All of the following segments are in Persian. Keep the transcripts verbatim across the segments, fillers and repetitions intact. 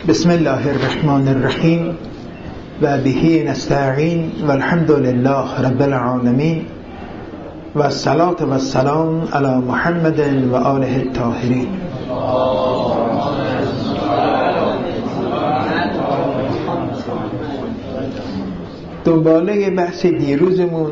بسم الله الرحمن الرحیم و به نستعین و الحمد لله رب العالمین و الصلاة و السلام علی محمد و آله الطاهرین. دنباله بحث دیروزمون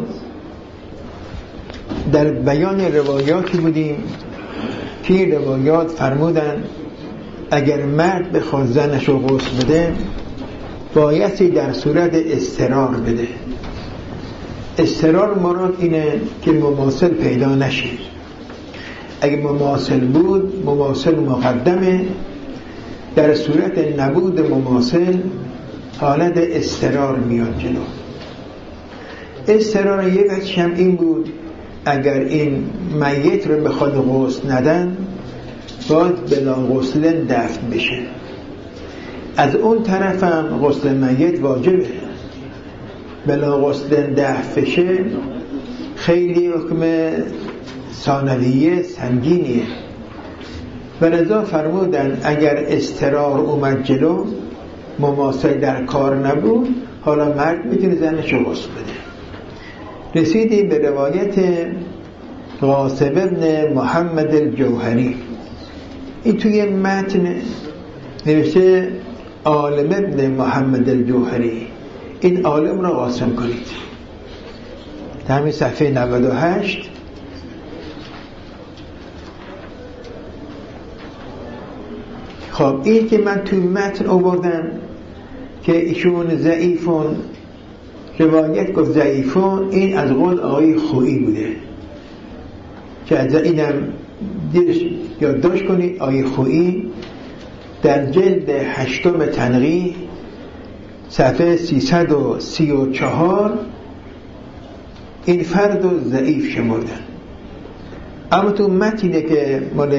در بیان روایاتی بودیم که این روایات فرمودن اگر مرد بخواد زنش رو غسل بده بایستی در صورت اضطرار بده. اضطرار مراد اینه که مماثل پیدا نشه. اگه مماثل بود مماثل مقدمه، در صورت نبود مماثل حالت اضطرار میاد جلو. اضطرار یه بچه هم این بود اگر این میت رو بخواد غسل ندن باید بلا غسل دفن بشه. از اون طرف هم غسل میت واجبه، بلا غسل دفن بشه خیلی حکم ثانویه سنگینیه و لذا فرمودن اگر اضطرار اومد جلو مماثل در کار نبود حالا مرد میتونه زنش رو غسل بده. رسیدیم به روایت قاسم ابن محمد الجوهری. این توی متن نوشته عالم ابن محمد الجوهری. این عالم را قاسم کنید. در همین صفحه نود و هشت خب این که من توی متن آوردم که ایشون ضعیفون، روایت گفت ضعیفون، این از قول آقای خویی بوده که از اینم دیرش یادداشت کنید. آقای خویی در جلد هشتم تنقیح صفحه سیصد و سی و چهار این فرد رو ضعیف شمردن. اما تو متنی که مال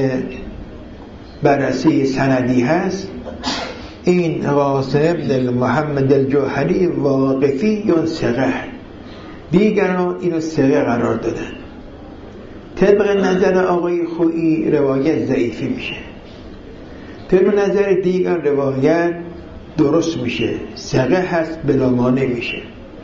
بررسی سندی هست این قاسم ابن محمد الجوهری واقفی یا ثقه، دیگران اینو ثقه قرار دادن. طبق نظر آقای خویی روایت ضعیفی میشه، طبق نظر دیگر روایت درست میشه، ثقه هست بلا مانع میشه.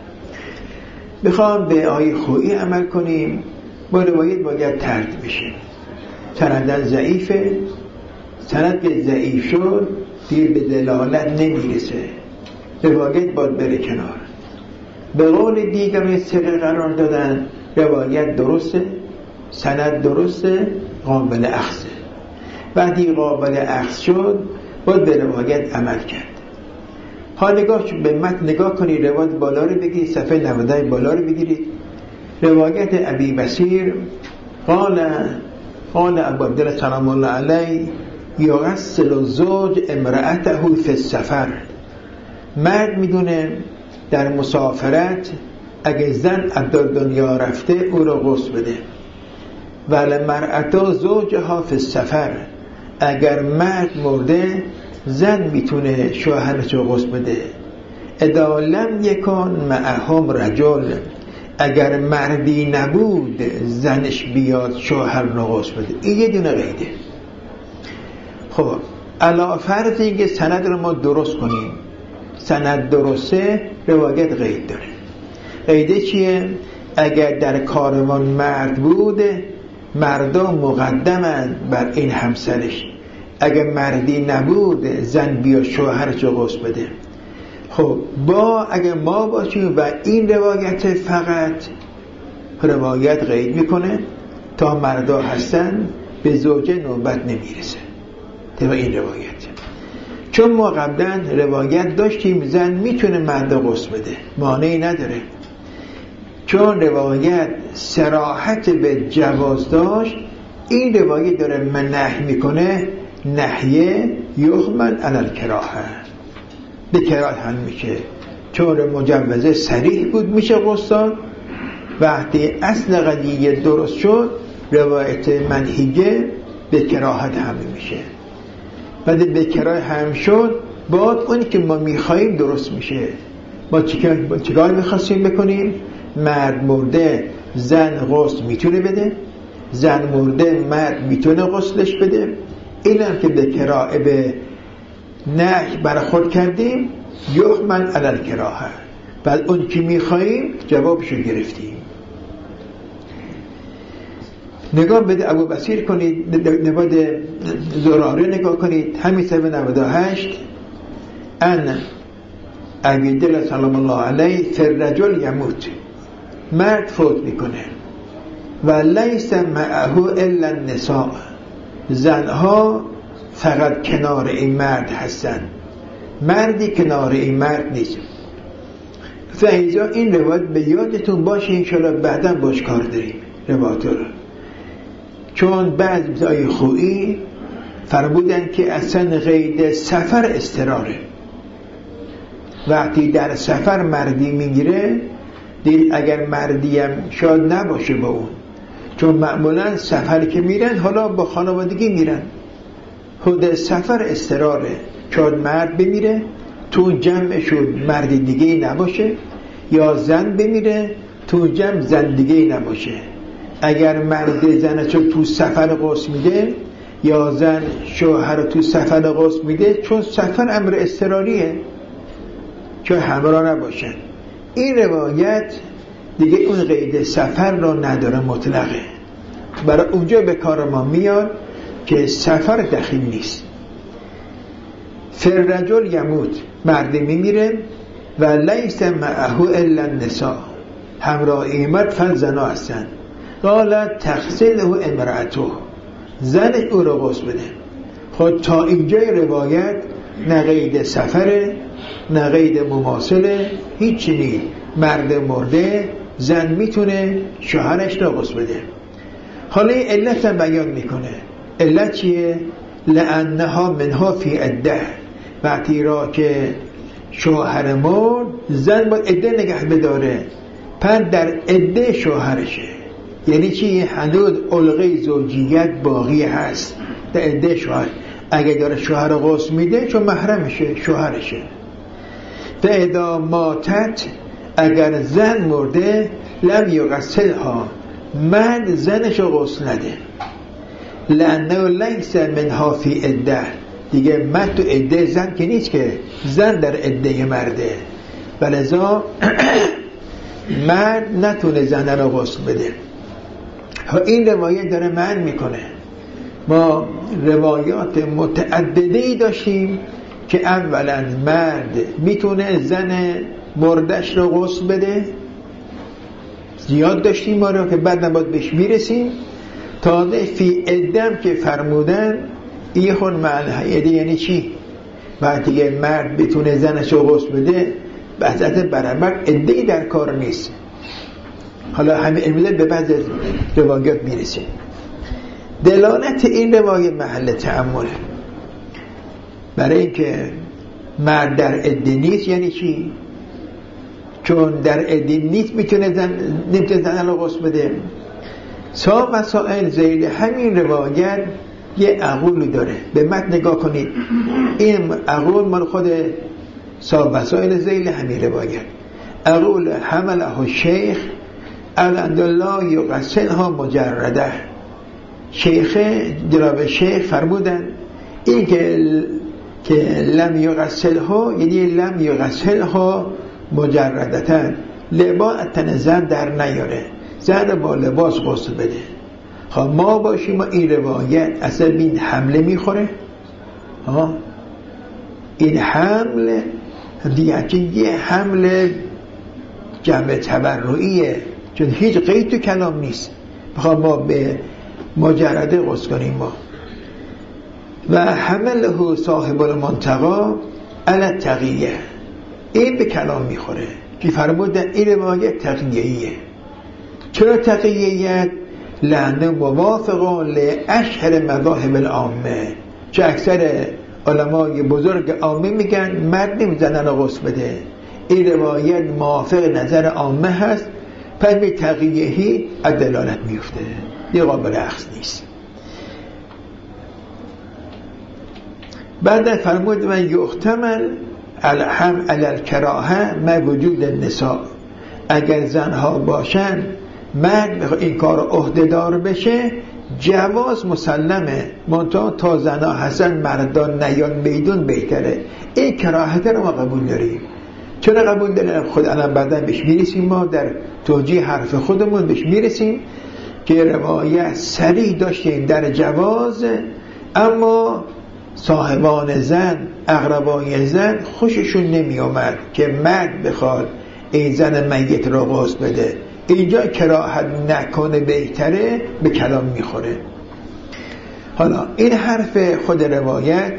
بخوام به آقای خویی عمل کنیم با روایت باید ترد بشه. سندن ضعیفه، سند که ضعیف شد دیر به دلالت نمیرسه، روایت باید بره کنار. به قول دیگر ثقه قرار دادن روایت درسته، سند درسته، قابل اخذه. وقتی قابل اخذ شد باید به روایت عمل کرد. حال نگاه به متن نگاه کنید، روایت بالا رو بگیرید، صفحه نود بالا رو بگیرید. روایت ابی بصیر قال قال ابو عبدالله سلام الله علیه یغسل الزوج امرأته فی السفر. مرد میدونه در مسافرت اگه زن از دنیا رفته او رو غسل بده. ولی مرأته زوجها فی السفر، اگر مرد مرده زن میتونه شوهرش رو غسل بده. اذا لم یکن معهم رجل، اگر مردی نبود زنش بیاد شوهر رو غسل بده. این یه دونه قیده. خب علا فرض اینکه سند رو ما درست کنیم، سند درسته روایت قید داره. قیده چیه؟ اگر در کاروان مرد بود مردا مقدمند بر این همسرش، اگر مردی نبود زن بیا شوهرش رو غسل بده. خب با اگر ما باشیم و این روایت فقط روایت قید میکنه تا مردا هستن به زوجه نوبت نمیرسه طبق این روایت. چون ما قبلا روایت داشتیم زن میتونه مردا غسل بده، مانعی نداره. چون روایت صراحت به جواز داشت، این روایت داره من نهی میکنه، نهیه یحمل علی الکراهه، به کراهت حل میشه. چون مجوزه صریح بود میشه غسل. وقتی اصل قضیه درست شد روایت منهیه به کراهت حمل میشه. بعد به کراهت حمل شد بعد اونی که ما میخواییم درست میشه. ما چیکار میخواستیم بکنیم؟ مرد مرده زن غسل میتونه بده، زن مرده مرد میتونه غسلش بده. این هم که به کراهه به نه برخورد کردیم یحمل علی الکراهه، بعد اون که میخواییم جوابشو گرفتیم. نگاه بده ابو بصیر کنید، نباد زراره نگاه کنید، همین صفحه نود و هشت. ان ابی دل سلام الله علیه فالرجل یموت، مرد فوت میکنه و لیس معه الا النساء، زنها فقط کنار این مرد هستن، مردی کنار این مرد نیست. فایزا این روایت به یادتون باشه، انشاءالله بعدا باش کار داریم روایت رو، چون بعض آیه خویی فرمودن که اصلا قید سفر استراره، وقتی در سفر مردی میگیره دید اگر مردی هم شاید نباشه با اون، چون معمولا سفر که میرن حالا با خانوادگی میرن، خود سفر استراره، شاید مرد بمیره تو جمع شد مرد دیگه نباشه، یا زن بمیره تو جمع زن دیگه نباشه. اگر مرد زن چون تو سفر قصد میده یا زن شوهر تو سفر قصد میده، چون سفر امر اضطراریه چون همراه نباشن. این روایت دیگه اون قید سفر رو نداره، مطلقه، برای اونجا به کار ما میاد که سفر دخیل نیست. فالرجل یموت، مرد میمیره و لیس معه الا النساء، همراه ایمت فن زنا هستن. قالت تغسله امرأته، زن او رو غسل بده. خود تا اینجای روایت نه قید سفره نه قید مماثله، هیچی نیست. مرد مرده زن میتونه شوهرش رو غسل بده. حالا این علت هم بیان میکنه. علت چیه؟ لانها منها فی عده، وقتی را که شوهر مرد زن باید عده نگه بداره، پس در عده شوهرشه. یعنی چی؟ هنوز علقه زوجیت باقی هست در عده شوهر. اگه داره شوهر غسل میده چون محرمشه، شوهرشه. فاذا ماتت، اگر زن مرده لم یغسلها، مرد زنش رو غسل نده، لانه لیس منها فی عده، دیگه مرد تو عده زن که نیست، که زن در عده مرده، ولذا مرد نتونه زن رو غسل بده. این روایت داره معنی میکنه. ما روایات متعددی داشتیم که اولا مرد میتونه زن مردش رو غسل بده، زیاد داشتیم ما رو که بعد نباید بهش میرسیم. تازه فی عدم که فرمودن این خون معنی عده یعنی چی؟ وقتی که مرد بتونه زنش رو غسل بده بحثت برابر عده‌ای در کار نیست. حالا همین علمه به بعض روایات میرسیم. دلالت این روایت محل تأمله، برای اینکه مرد در عده نیست یعنی چی؟ چون در عده نیست میتونه زن نمیتونه زن رو غسل بده. سا مسائل زیل همین روایت یه عقول داره. به متن نگاه کنید، این عقول مال خود سا مسائل زیل همین روایت. عقول حمله الشیخ الحمدلله یغسلها مجرده. شیخ جناب شیخ فرمودن این که که لم یغسلها یعنی لم یغسلها مجردتن، لباس تن زن در نیاره، زن با لباس غسل بده. خب ما باشیم ما این روایت اصلا این حمله میخوره؟ ها این حمله دیگه یه حمله جمع تبرعیه، چون هیچ قید تو کلام نیست. بخواه ما به مجرده غسل کنیم ما. و حمله صاحب المنتقا علی تقیه، این به کلام میخوره که فرمودن این روایت تقییه. چرا تقییت؟ لانه موافقا لاشهر مذاهب العامه، چه اکثر علمای بزرگ عامه میگن مرد نمیزنن رو غسل بده. این روایت موافق نظر عامه هست، پس به تقییهی دلالت میفته، یه قابل اخذ نیست. بعد فرمود من یحتمل الحم علی الکراهه ما وجود النساء، اگر زنها باشن مرد این کار عهده‌دار بشه جواز مسلمه، منتها تا زنا هستن مردان نیان میدون بهتره. این کراهت رو ما قبول داریم. چرا قبول داریم؟ خود الان بعدا بهش میرسیم، ما در توجیه حرف خودمون بهش میرسیم که روایت صریح داشتیم در جواز، اما صاحبان زن، اقربای زن خوششون نمی آمد که مرد بخواد این زن میت رو غسل بده. اینجا کراهت نکنه بهتره، به کلام میخوره. حالا این حرف خود روایت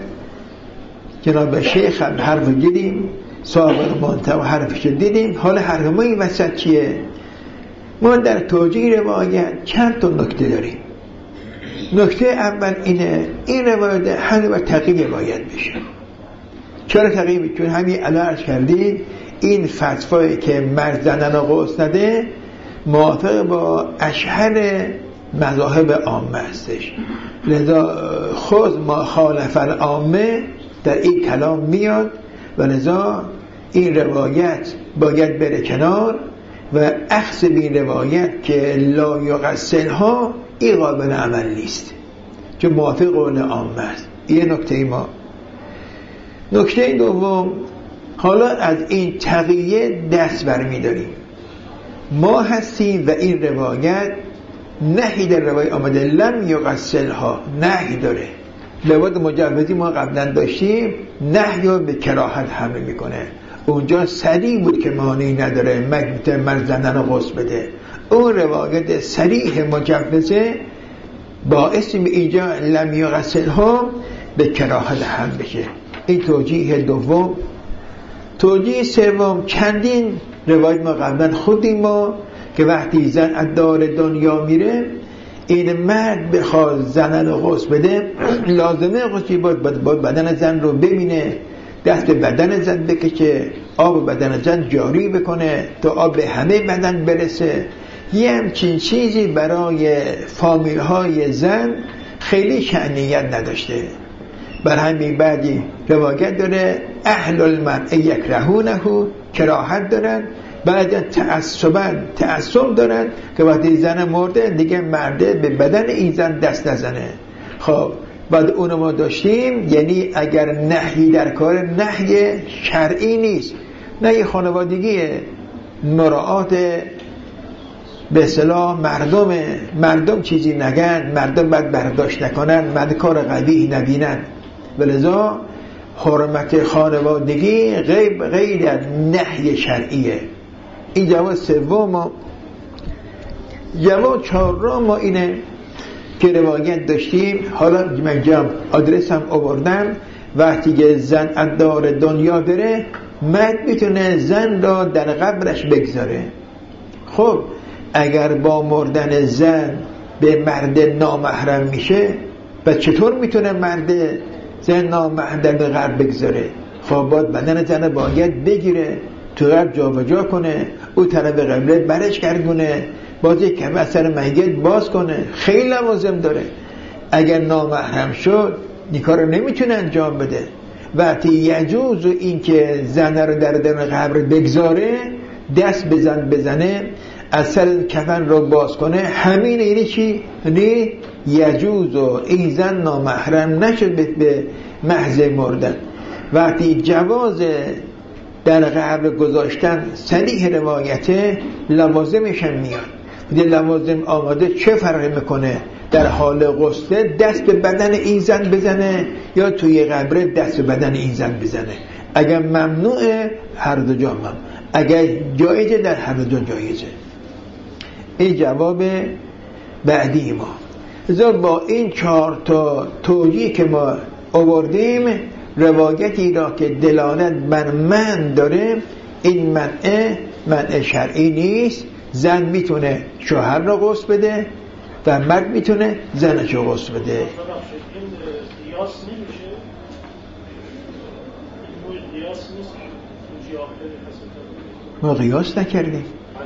جناب شیخ هم حرف دیدیم، صاحب منتهی حرفش دیدیم. حالا حرف ما این وسط چیه؟ ما در توجیه روایت چند تا نکته داریم. نکته اول اینه، این روایت همه و تقییه باید بشه. چرا تقییه؟ چون همین الان عرض کردید این فتوایی که مرد زنن رو غسل نده موافق با اشهر مذاهب عامه هستش، لذا خود ما خالف العامه در این کلام میاد و لذا این روایت باید بره کنار و اخذ بین روایت که لا یغسلها این قابل عمل نیست، چون موافق قول عامه است. این نکته ما. نکته دوم، حالا از این تقیه دست برمی داریم. ما هستیم و این روایت نهی در روایت آمده لم یغسلها، نهی داره. لواد مجوزی ما قبلا داشتیم نهی به کراهت حمل میکنه، اونجا صریح بود که مانعی نداره مگه مرد زنن رو غسل بده. اون روایت صریح مجوزه باعث می اینجا لم یغسلها به کراهت حمل بشه. این توجیه دوم. توجیه سوم، چندین روایت ما قبلا خودیم ما که وقتی زن از دار دنیا میره این مرد بخواد زنن رو غسل بده لازمه غسلی باید بدن زن رو ببینه، دست به بدن زن بکشه، آب بدن زن جاری بکنه تا آب به همه بدن برسه. یه همچین چیزی برای فامیل های زن خیلی شأنیت نداشته. بر همین بعدی روایت داره اهل المرء یکرهونه، کراهت دارن، بعد تعصبا تعصب دارن که وقتی زن مرده دیگه مرده به بدن این زن دست نزنه. خب بعد اونو ما داشتیم، یعنی اگر نهی در کار نهی شرعی نیست، نهی خانوادگیه، مراعات به اصطلاح مردم مردم چیزی نگن، مردم باید برداشت نکنن، مرد کار قبیح نبینن، ولذا حرمت خانوادگی غیر غیر از نهی شرعیه. این جواب سوم. ما جواب چهارم ما اینه که روایت داشتیم، حالا من جام آدرس هم آوردم، وقتی که زن از دار دنیا بره مرد میتونه زن را در قبرش بگذاره. خب اگر با مردن زن به مرد نامحرم میشه، و چطور میتونه مرد زن نامحرم در قبر بگذاره؟ خب باید بدن زن باید بگیره، تو قبر جا و جا کنه، او طرف قبله برش گردونه، باز یک کم اثر میت باز کنه، خیلی لوازم داره. اگر نامحرم شد این کار رو نمیتونه انجام بده. وقتی یجوز و این که زن رو در درون قبر بگذاره، دست بزن بزنه، اثر کفن رو باز کنه، همین اینه چی؟ نه یجوز و این زن نامحرم نشد به محض مردن. وقتی جواز در قبر گذاشتن صریح روایته، لوازمش هم میاد. دیگه لوازم آماده چه فرقی میکنه؟ در حال غسل دست به بدن این زن بزنه یا توی قبر دست به بدن این زن بزنه. اگر ممنوعه هر دو جا ممنوع، اگر جایزه در هر دو جا جایزه. این جواب بعدی ما. ازا با این چهار تا توجیه که ما آوردیم، روایتی را که دلالت بر من داره، این منع منع شرعی نیست. زن میتونه شوهر را غسل بده و مرد میتونه زنش را غسل بده. این قیاس نمیشه؟ این قیاس نیست؟ ما قیاس نکردیم.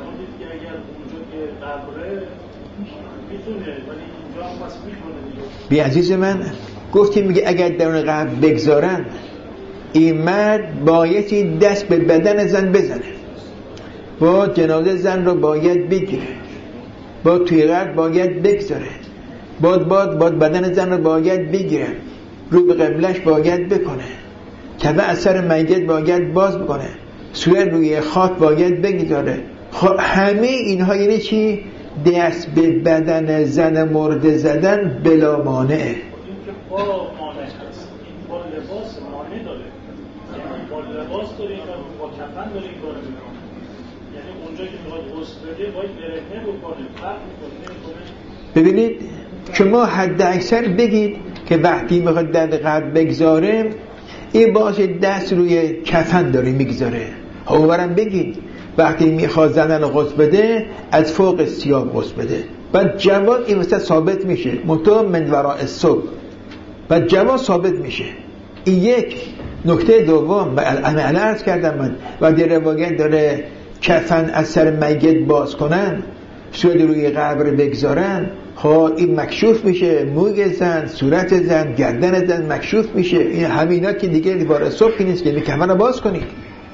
بی عزیز من گفتیم میگه اگر درون قبر بگذارن، این مرد بایدی دست به بدن زن بزنه، با جنازه زن رو باید بگیره، با توی قبر باید بگذاره، باد باد باد بدن زن رو باید بگیره، رو به قبلش باید بکنه، کفه از سر میت باید باز بکنه، صورت روی خاک باید بگذاره. خب همه اینها یعنی چی؟ دست به بدن زن مرده زدن بلا مانعه. این که با مانع هست، این با لباس مانع داره، یعنی با لباس داره، با کفن داره این کارو میکنه. یعنی اونجا که میخواد غسل بده باید برهنه بکنه، فرق میکنه. ببینید شما حد اکثر بگید که وقتی میخواد در قبر بگذاره این باشه دست روی کفن داره میگذاره. اونورم بگید وقتی میخواد زنن رو غسل بده از فوق ثیاب غسل بده. بعد جواز این وسط ثابت میشه، منتها من وراء الصبح بعد جواز ثابت میشه. این یک نکته دوم. عملا عرض کردم من و در روایت داره کفن از سر میت باز کنن، صورت روی قبر بگذارن، خب این مکشوف میشه، موی زن، صورت زن، گردن زن مکشوف میشه. این همینا که دیگه دیوار صبح نیست که می کفن رو باز کنید.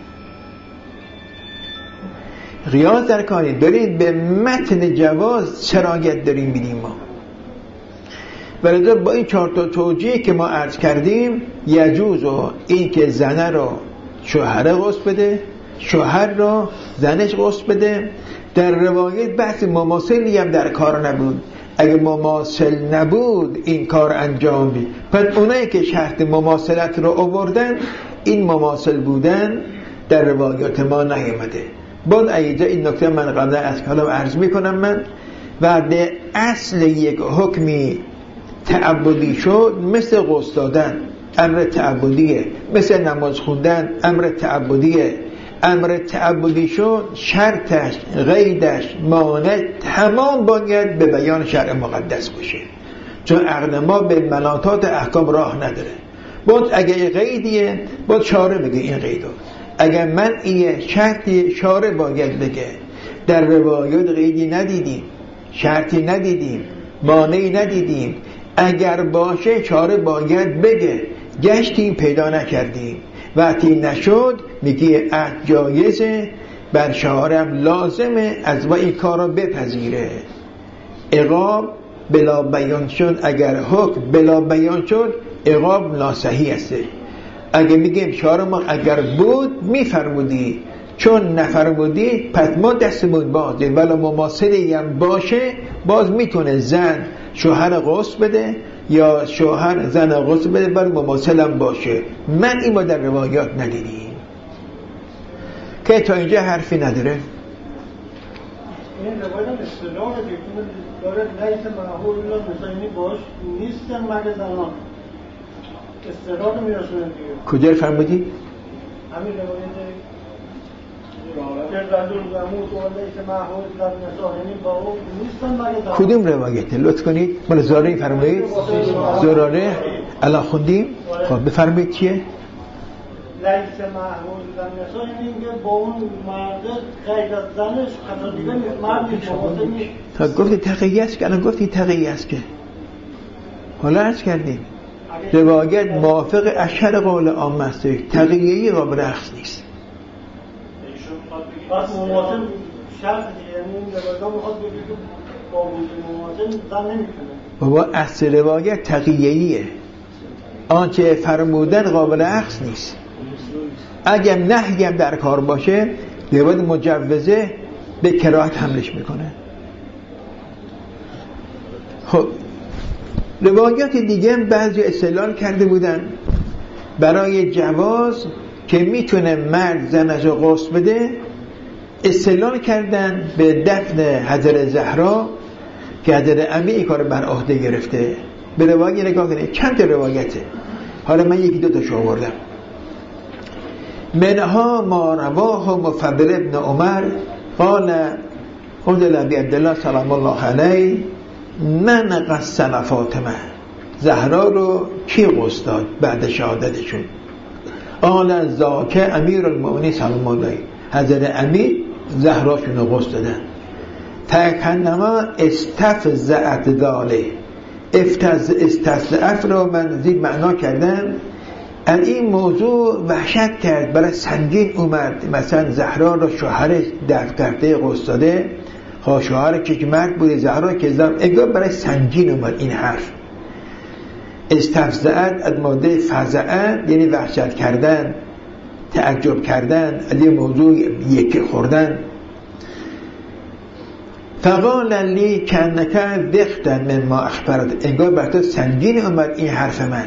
ریاض در کنید، دارید به متن جواز سرایت داریم میدیم ما. ولی با این چهار تا توجیه که ما عرض کردیم یجوز و این که زنه رو شوهر غسل بده، شوهر رو زنش غسل بده. در روایت بحث مماثلی هم در کار نبود. اگه مماثل نبود این کار انجام بید. پس اونایی که شرط مماثلت رو آوردن این مماثل بودن در روایات ما نیامده. باز ایجا این نکته من قبلا از کلام عرض میکنم من و در اصل یک حکمی تعبدی شد مثل غسل دادن امر تعبدیه، مثل نماز خوندن امر تعبدیه. امر تعبدی شد شرطش، قیدش، مانع تمام باید به بیان شرع مقدس باشه، چون عقل ما به ملاتات احکام راه نداره. باید اگه قیدیه باید شارع بگه این قیدو، اگر من این شرطی شارع باید بگه. در روایات قیدی ندیدیم، شرطی ندیدیم، مانعی ندیدیم. اگر باشه شارع باید بگه، گشتیم پیدا نکردیم. وقتی نشد میگه عهد جایزه، بر شارعم لازمه از و این کار رو بپذیره. عقاب بلا بیان شد، اگر حکم بلا بیان شد عقاب ناصحیح است. اگه میگیم شارع ما اگر بود میفرمودی، چون نفرمودی پس ما دستمون بازه. ولی مماثلی هم باشه باز میتونه زن شوهر غسل بده یا شوهر زن غسل بده، ولی مماثل هم باشه. من این ما در روایات ندیدیم که تا اینجا حرفی نداره. این روایت هم اصطلاح داره لیس معهود الا مسلمی باش نیستن مگه زنان، اصطلاح رو میرسونه دیگه. کجا فرمودی؟ همین روایت گردندون زمود و لیس معهود الا مسلمی باش نیستن مگه زنان. کدوم روایته؟ لطف کنید. مال زراره فرمایید؟ زراره الان خوندیم. خب بفرمایید چیه؟ لیس معهود الا مسلمی، یعنی اینکه با اون مرد غیر از زنش خطا دیگه نیست، مرد نیست، مواطن نیست. تا گفتی تقیه است که الان گفتی تقیه است که حالا عرض کردیم روایت موافق اشهر قول عام است، تقیه‌ای قابل اخذ نیست. پس مواطن شرط دیگه، یعنی این روایت میخواد بگه که با وجود مواطن زن نمیتونه. بابا اصل روایت تقیه‌ایه، آنچه فرمودن قابل اخذ نیست. اگر نهی هم در کار باشه روایت مجوزه به کراهت حملش میکنه. خب روایات دیگه بعضی استدلال کرده بودن برای جواز که میتونه مرد زنش رو غسل بده. استدلال کردن به دفن حضرت زهرا که حضرت امی این کار بر عهده گرفته. به روایت نگاه کنید، چند تا روایته، حالا من یکی دو تاشو آوردم. منها ما رواه مفضل ابن عمر قال قلت لابی عبدالله سلام الله علیه من غسل فاطمه، زهرا رو کی غسل داد بعد شهادتشون؟ قال ذاک امیر المؤمنین سلام الله علیه، حضرت امیر زهراشون رو غسل دادن. تکنما استفزعت داله، افتز استفزعت رو من زیر معنا کردم. از این موضوع وحشت کرد، برای سنگین اومد. مثلا زهرا رو شوهرش دفن کرده غسل داده، ها شوهر که مرد بوده، زهرا که زن، انگار برای سنگین اومد این حرف. استفزعت از ماده فزعت یعنی وحشت کردن، تعجب کردن از یه موضوع یکی خوردن. فقال لی کانک دختا مما اخبرت، انگار بر تو سنگین اومد این حرف من.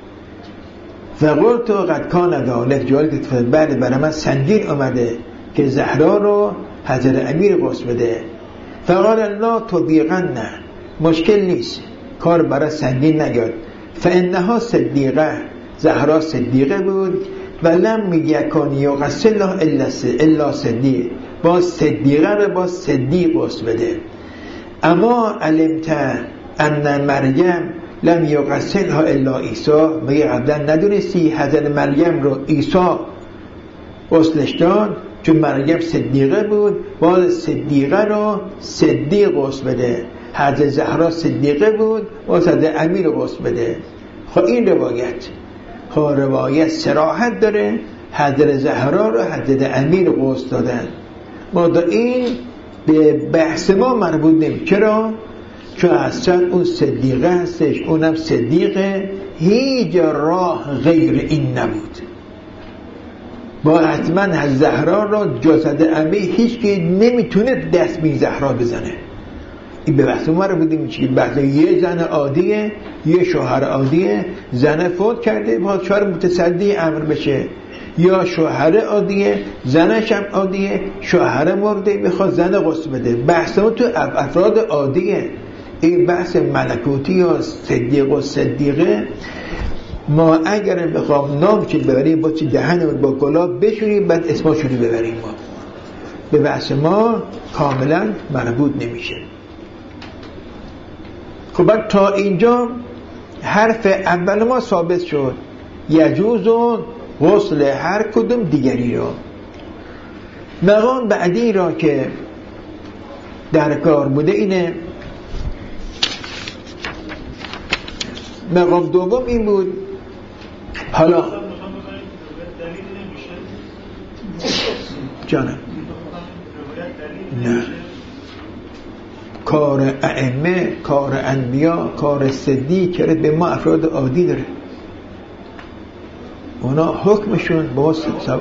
فقلت قد کان ذلک، جایی که بله برای من سنگین اومده که زهرا رو حضرت امیر غسل بده. فقال لا تضیقن، مشکل نیست، کار برای سنگین نگرد. فانها صدیقه، زهرا صدیقه بود و لم یکن یغسلها الا صدیق، با صدیقه رو با صدیق غسل بده. اما علمت ان مریم لم یغسلها الا عیسی، مگه قبلا ندونستی حضرت مریم رو عیسی غسلش داد؟ چون مریم صدیقه بود، با صدیقه رو صدیق غسل بده. حضرت زهرا صدیقه بود، با حضرت امیر غسل بده. خب این روایت خب روایت صراحت داره، حضرت زهرا رو حضرت امیر غسل دادن. ما دا این به بحث ما مربوط نمی. چرا؟ چون اصلا اون صدیقه هستش، اونم صدیقه، هیچ راه غیر این نبود. با حتما از زهرا را جسد امیر هیچ که نمیتونه دست به زهرا بزنه. این به بحث ما رو بودیم که بحث یه زن عادیه، یه شوهر عادیه، زن فوت کرده باید شوهر متصدی امر بشه، یا شوهر عادیه زنش هم عادیه، شوهر مرده میخواد زن غسل بده. بحث ما تو افراد عادیه. این بحث ملکوتی یا صدیق و صدیقه ما اگر بخوام نام که ببریم با چی دهنمون با گلاب بشوریم بعد اسماشونو ببریم، ما به بحث ما کاملا مربوط نمیشه. خب تا اینجا حرف اول ما ثابت شد، یجوز و غسل هر کدوم دیگری را. مقام بعدی را که در کار بوده اینه، مقام دوم این بود. حالا جانم نه، کار ائمه، کار انبیا، کار صدیق که به ما افراد عادی داره، اونا حکمشون با سبب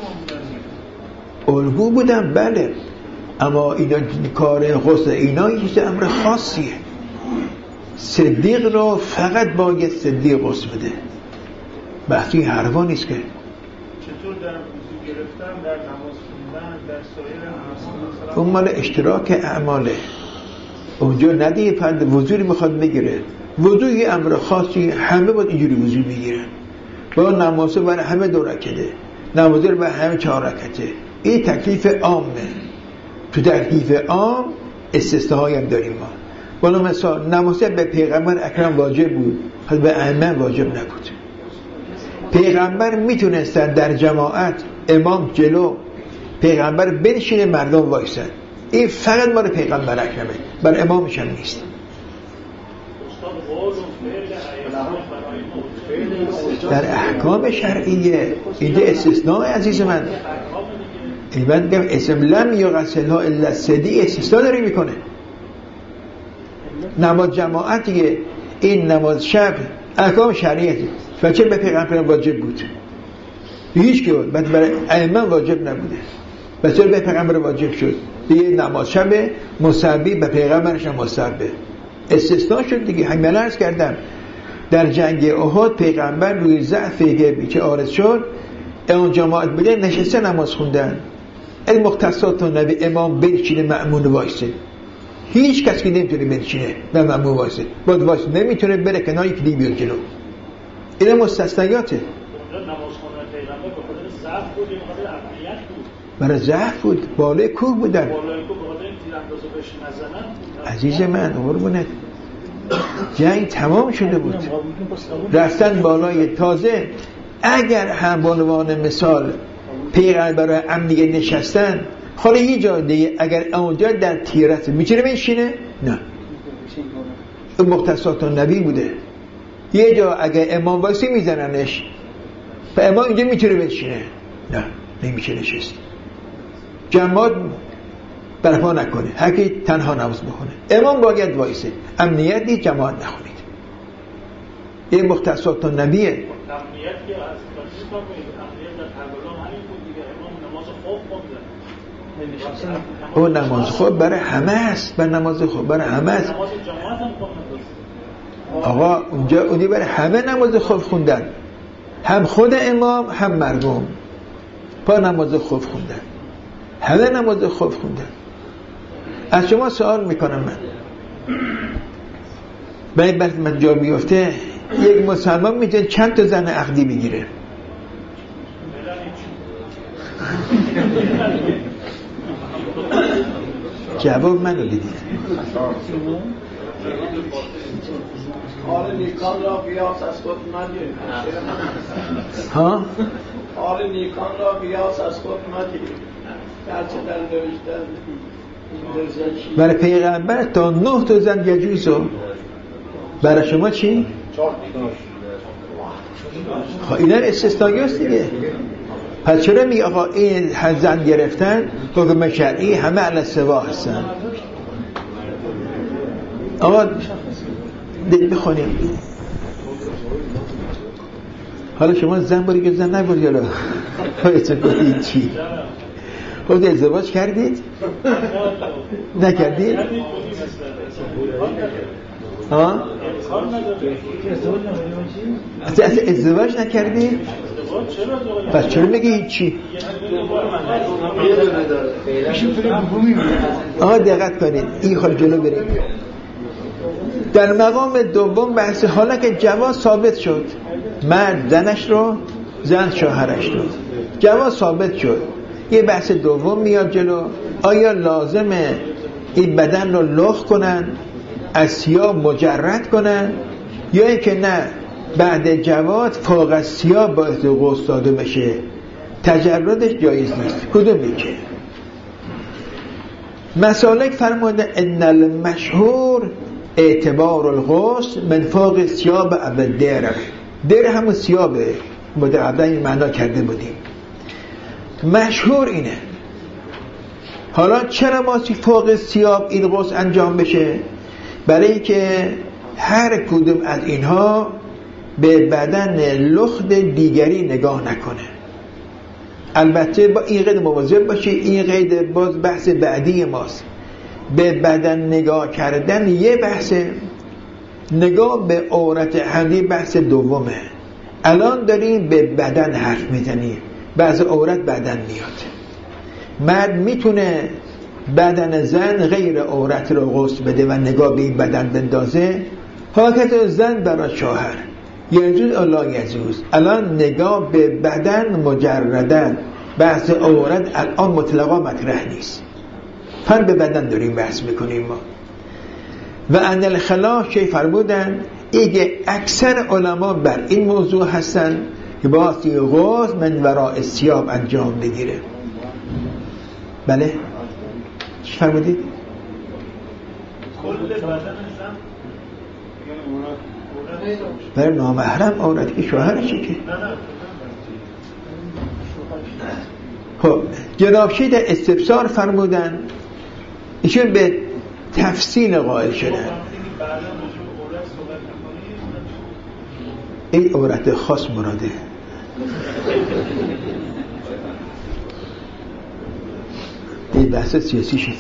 الگو بودن بله، اما اینا کار غسل اینا یه امر خاصیه. صدیق رو فقط باید صدیق غسل بده، بحثی حرفا نیست که چطور در وضو گرفتن، در نماز خوندن، در سایر اون مال اشتراک اعماله. اونجا ندیه فرد وضوی میخواد بگیره، وضوی یه امر خاصی، همه باید اینجوری وضو بگیرن. با نمازه برای همه دو رکعته، نمازه برای همه چهار رکعته. این تکلیف عامه. تو تکلیف عام استثناء هم داریم ما. بالا مثلا نمازه به پیغمبر اکرم واجب بود، خود به ائمه واجب نبود. پیغمبر میتونستن در جماعت امام جلو، پیغمبر بنشینه مردم وایسن. این فقط مال پیغمبر اکرمه، بر امامش هم نیست. در احکام شرعیه اینجا استثناء عزیز من. این من میگم اسم لم یغسلها الا صدیق استثناء داری میکنه. نماز جماعتیه، این نماز شب احکام شرعیه و چه به پیغمبر واجب بود، هیچ که بود، بعد برای ائمه واجب نبوده، بس به پیغمبر واجب شد. دیگه نماز شب مصابی به پیغمبرش هم مصابه استثناء شد دیگه. همین عرض کردم در جنگ احد پیغمبر روی ضعفی که عارض شد اون جماعت بوده نشسته نماز خوندن. این مختصات نبی امام بنشینه مأمون وایسه، هیچ کس که نمیتونه بنشینه و مأمون وایسه، بعد وایسه نمیتونه بره کنار یکی دیگه بیاد جلو. این مستثنیاته. نماز خوندن پیغمبر به خاطر ضعف بود یا به خاطر امنیت بود؟ برای ضعف بود، بالای کوه بودن. بالای کوه به خاطر تیراندازی بهش نزنن. عزیز من قربونت، جنگ تمام شده بود، رفتن بالای. تازه اگر هم به عنوان مثال پیغمبر برای امنیت نشستن، حالا یه جای دیگه اگر اونجا در تیرت میتونه بنشینه؟ نه، این مختصات نبی بوده. یه جا اگر امام وایسی میزننش و امام اینجا میتونه بنشینه؟ نه، نمیشه نشست. جماعت برپا نکنه، هر کی تنها نماز بخونه. امام باید وایسه، امنیت دید، جماعت نخونید. این مختصات النبیه. امنیت که از کسی کار کنید، امنیت در کربلا همین بود دیگه. امام نماز خوب خونده. اون نماز خوب برای همه است، برای نماز خوب برای همه است. نماز جماعت هم خونده. آقا اونجا اونی برای همه نماز خوب خوندن، هم خود امام هم مردم با نماز خوب خوندن، همه نماز خوب خوندن. از شما سوال میکنم من، باید وقتی من جا بیفته یک مسلمان میتونه چند تا زن عقدی بگیره؟ جواب منو بدید. آره نیکان را بیاس از خود مدید. ها؟ آره نیکان را بیاس از خود مدید. گرچه در نوشتن برای پیغمبر تا نه تا زن یجوزه، برای شما چی؟ خب اینا استثنایی هست دیگه. پس چرا میگه آقا این زن گرفتن حکم شرعی همه علی سوا هستن؟ آقا بخونیم. حالا شما زن باری که زن نباری حالا پایتون گفتید چی؟ خود ازدواج کردید؟ نکردید؟ ها؟ اصلا ازدواج نکردید؟ پس چرا میگی هیچی؟ آها دقت کنید، این خال جلو بریم. در مقام دوم بحث حالا که جواز ثابت شد، مرد زنش رو، زن شوهرش رو، جواز ثابت شد، یه بحث دوم میاد جلو. آیا لازمه این بدن رو لخ کنن، از سیاه مجرد کنن، یا اینکه نه بعد جواز فوق از سیاه باید غسل داده بشه، تجردش جایز نیست؟ کدوم میگه؟ مسالک فرموده ان المشهور اعتبار الغسل من فوق ثياب ابد در. در همون ثياب متعدد این معنا کرده بودیم. مشهور اینه. حالا چرا ما فوق ثياب این غسل انجام بشه؟ برای که هر کدوم از اینها به بدن لخت دیگری نگاه نکنه. البته با این قید مواظب باشید، این قید باز بحث بعدی ماست. به بدن نگاه کردن یه بحثه، نگاه به عورت همدی بحث دومه. الان داریم به بدن حرف میزنیم، بعض عورت بدن میاد. مرد میتونه بدن زن غیر عورت رو غسل بده و نگاه به این بدن بندازه، حاکت زن برای شوهر یجوز الا یجوز. الان نگاه به بدن مجردن، بحث عورت الان مطلقا مطرح نیست، فن به بدن داریم بحث میکنیم ما. و ان الخلاف چه فرمودن؟ ایگه اکثر علما بر این موضوع هستن که باید غسل من وراء ثياب انجام بگیره. بله چی فرمودید؟ کل بدن زن برای نامحرم عورت که شوهرشه که. خب جنابشی در استفسار فرمودن، ایشون به تفصیل قائل شدن. این عورت خاص مراده. این بحث سیاسی شد.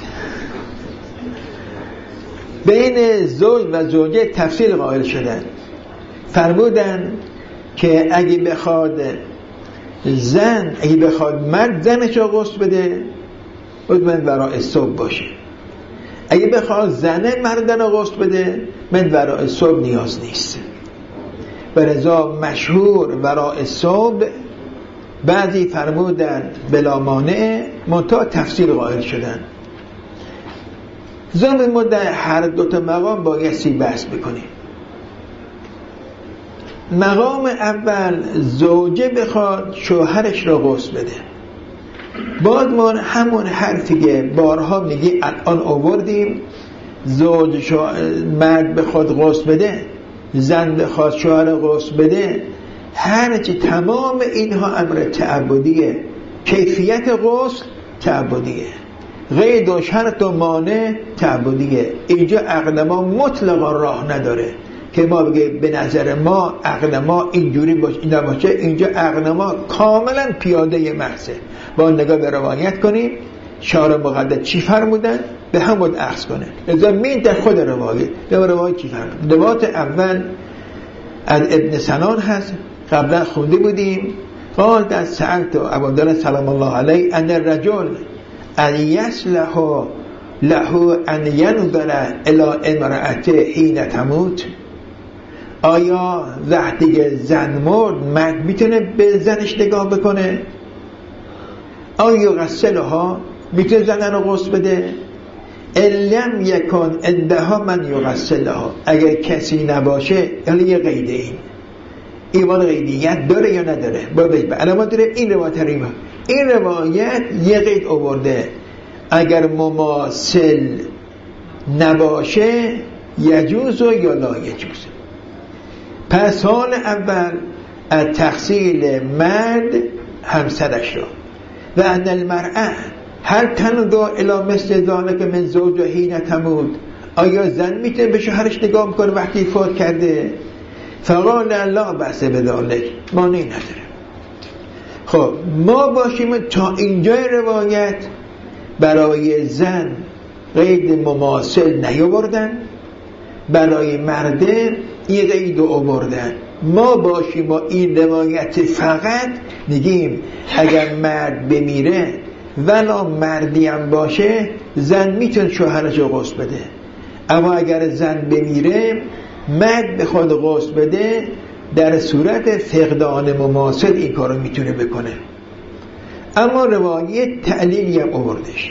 بین زوج و زوجه تفصیل قائل شدن، فرمودن که اگه بخواد زن اگه بخواد مرد زنش رو غسل بده من وراء صبح باشه، اگه بخواد زنه مردن رو غسل بده من وراء صبح نیاز نیست. برزا مشهور وراء صبح، بعضی فرمودن بلا مانع، منتها تفصیل قائل شدن. زن ما در هر دوتا مقام بایستی بحث بکنیم. مقام اول زوجه بخواد شوهرش را غسل بده، باید ما همون حرفی که بارها میگی الان آوردیم، زوج شو... مرد بخواد غسل بده، زن بخواد شوهر غسل بده، هرچی تمام اینها امر تعبدیه، کیفیت غسل تعبدیه. قید و شرط و مانع تعبدیه. اینجا عقل ما مطلقا راه نداره که ما بگه به نظر ما عقل ما اینجوری باشه این باشه. اینجا عقل ما کاملا پیاده محضه. با نگاه به روایت کنیم شارع مقدس چی فرمودن به همون اخذ کنه. لذا مین در خود روایت در روایت چی فرمود. روایت اول از ابن سنان هست، قبلا خونده بودیم. قال در سألت ابو عبدالله سلام الله علیه ان الرجل ان یصلح له ان ینظر الی امرأته حین تموت. آیا وقتی زن مرد مرد میتونه به زنش نگاه بکنه؟ آیا غسلها میتونه زن رو غسل بده؟ الم یکن عندها من یغسلها. اگر کسی نباشه یعنی یه قیده این ایمان قیدیت داره یا نداره؟ باید علامات داره. این روایت ریمه این روایت یه قید آورده اگر مماثل نباشه یجوز یا لا یجوز. پس حال اول از تقصیل مرد همسرش را و ان المرأة هر تنظر الی مثل ذالک من زوجها حین تموت. آیا زن میتونه به شوهرش نگاه میکنه وقتی فوت کرده؟ فقال لا بأس بذلک، مانعی نداره. خب ما باشیم تا اینجای روایت برای زن قید مماثل نیاوردن، برای مرده این قید رو آوردن. ما باشیم با این روایت فقط میگیم اگر مرد بمیره ولا مردی هم باشه زن میتونه شوهرش رو غسل بده. اما اگر زن بمیره مرد به خود غسل بده در صورت فقدان مماثل این کارو میتونه بکنه. اما روایت تعلیلی هم آوردش.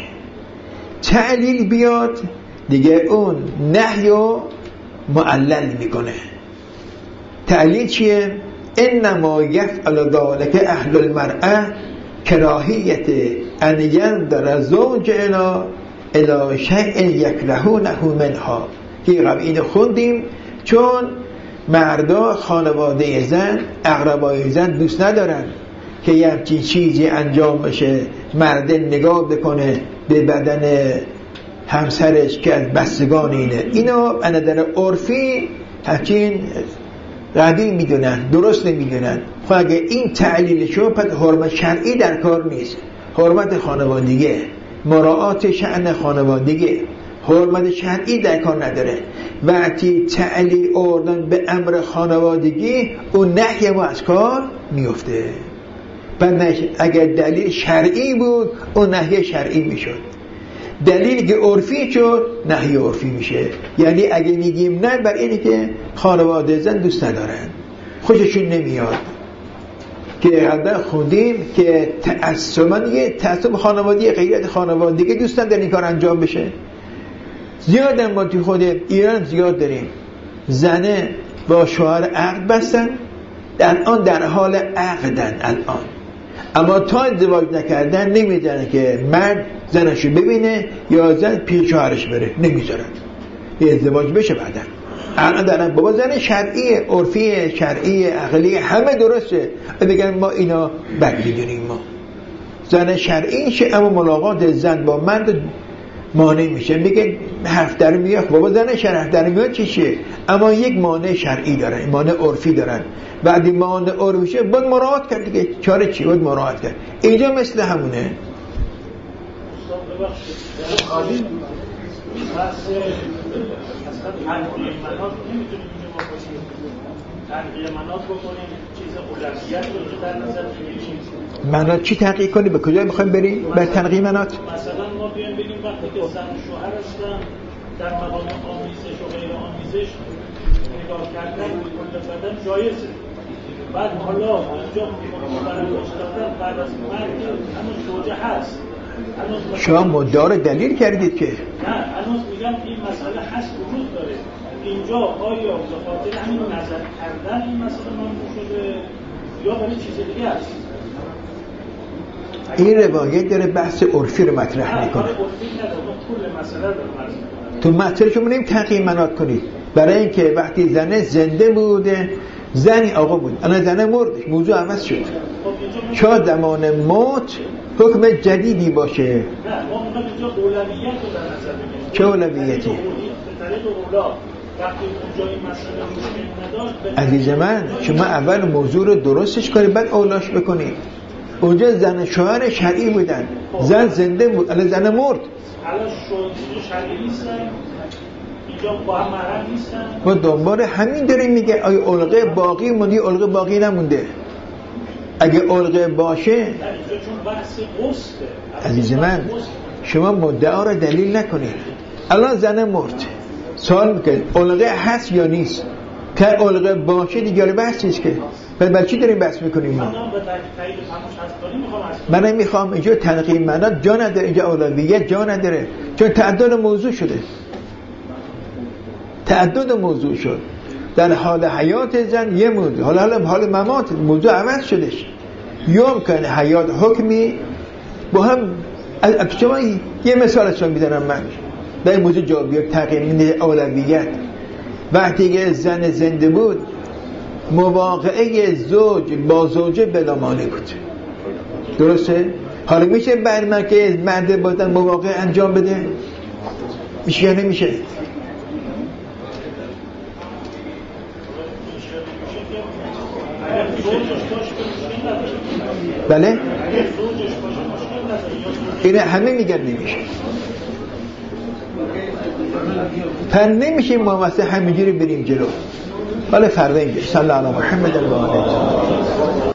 تعلیل بیاد دیگه اون نهی و معلل میکنه. تعلیل چیه؟ انما یفعل ذلک اهل المرأة کراهیت ان ینظر زوج الی الی شیء یکرهونه منها. که قبل اینو خوندیم چون مردا خانواده زن اقربای زن دوست ندارن که یه همچین چیزی انجام بشه، مرد نگاه بکنه به بدن همسرش که از بستگان اینه. اینو از نظر عرفی همچین قدیم میدونن، درست نمیدونن. خب اگه این تعلیل شو پس حرمت شرعی در کار نیست. حرمت خانوادگی، مراعات شأن خانوادگی، حرمت شرعی در کار نداره. وقتی تعلیل آوردن به امر خانوادگی اون نهی ما از کار میفته. بعد اگر دلیل شرعی بود اون نهی شرعی میشد. دلیلی که عرفی شد نهی عرفی میشه. یعنی اگه میگیم نه بر اینه که خانواده زن دوست ندارن، خوششون نمیاد. که قبلا خوندیم که تعصباً یه تعصب خانوادگی غیرت خانوادگی دوست ندارن این کار انجام بشه. زیاد ما توی خود ایران زیاد داریم زنه با شوهر عقد بستن، در آن در حال عقدن الان، اما تا ازدواج نکردن نمیذارن که مرد زنشو ببینه یا زن پیش شوهرش بره، نمیذارن یه ازدواج بشه. بعدن الان دارن بابا زن شرعی، عرفی، شرعی، عقلی همه درسته، بگن ما اینا بد میدونیم. ما زن شرعی شه اما ملاقات زن با مرد مانع میشه. میگه حرف در میاد بابا زن شرع در میاد چیشه، اما یک مانع شرعی دارن، مانع عرفی دارن. بعدی مانع عرفی شه باید مراعات کرد دیگه. چاره چی؟ باید مراعات کرد. اینجا مثل همونه. خالی بحث اصلا تنقیه منات نمیتونیم اینجا بکنیم، تنقیه منات بکنیم، چیز اولویت رو در نظر بگیریم. منات چی تحقیق کنی؟ به کجا میخوایم بریم؟ بر تنقیه منات مثلا ما بیایم بگیم وقتی که زن و شوهر هستن در مقام آمیزش و غیر آمیزش نگاه کردن به کل بدن جایزه. بعد حالا اینجا برای داشتن بعد از مرگ هنوز زوجه هست، شما مدار دلیل کردید که نه، هنوز میگم این مسئله هست، وجود داره. اینجا آیا به خاطر همین نظر کردن این مسئله منظور شده یا برای چیز دیگه است؟ این روایت داره بحث عرفی رو مطرح میکنه. تو مطرح شما نمیم تنقیه منات کنید. برای اینکه وقتی زنه زنده بوده زنی آقا بود، انا زنه مرد، موضوع عوض شد. شاید زمان موت حکم جدیدی باشه. نه ما اونا اینجا اولویت رو در نظر بگیریم. چه اولویتی؟ به طریق اولا وقتی اونجا این مسئله روش نداشت. عزیز من شما اول موضوع رو درستش کنید بعد اولاش بکنید. اونجا زن شوهر شرعی بودن، زن زنده بود، الان زن مرد. الان شرعی نیستن، اینجا با هم محرم نیستن. ما دنبال همین داریم میگه آیا علقه باقی موندی علقه باقی نمونده. اگه علقه باشه اینجا چون بحث غسله. عزیز من شما مدعا رو دلیل نکنید. الان زن مرد سوال میکنید علقه هست یا نیست؟ که علقه باشه دیگه بحث نیست که. بعد برای چی داریم بحث میکنیم ما؟ من نمیخوام اینجا تنقیح منات جا نداره، اینجا اولویت جا نداره، چون تعدد موضوع شده، تعدد موضوع شد. در حال حیات زن یه موضوع، حالا حالا حال ممات موضوع عوض شدش. یوم کنه حیات حکمی با هم. شما یه مثال ازشون میدارم من در این موضوع جوابی تقییم اولویت. وقتی که زن زنده بود مواقعه زوج با زوجه بلا مانع بود، درسته؟ حالا میشه برمه که مرد بازن مواقع انجام بده؟ میشه یا نمیشه؟ بله؟ اینه همه میگن نمیشه. پر نمیشه ما مثلا همینجوری بریم جلو. ولی فردا اینجا صلی الله علیه محمد و آله